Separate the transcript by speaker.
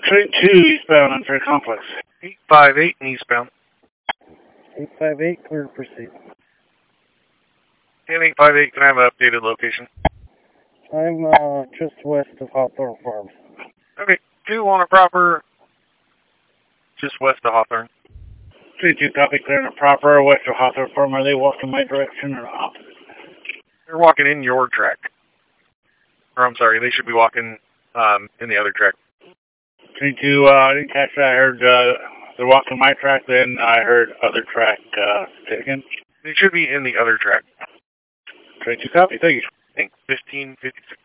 Speaker 1: Train 2 eastbound on Fair Complex.
Speaker 2: 858 and eastbound.
Speaker 3: 858, clear to proceed.
Speaker 2: And 858, can I have an updated location?
Speaker 3: I'm just west of Hawthorne Farms.
Speaker 2: Okay, 2 on a proper, just west of Hawthorne.
Speaker 1: Train 2 copy, clear and proper, west of Hawthorne Farm. Are they walking my direction or opposite?
Speaker 2: They're walking in your track. Or I'm sorry, they should be walking in the other track.
Speaker 1: Train 2, I didn't catch that. I heard they're walking my track, then I heard other track. Say it again.
Speaker 2: They should be in the other track.
Speaker 1: Train 2 copy, thank you.
Speaker 2: I think 1556.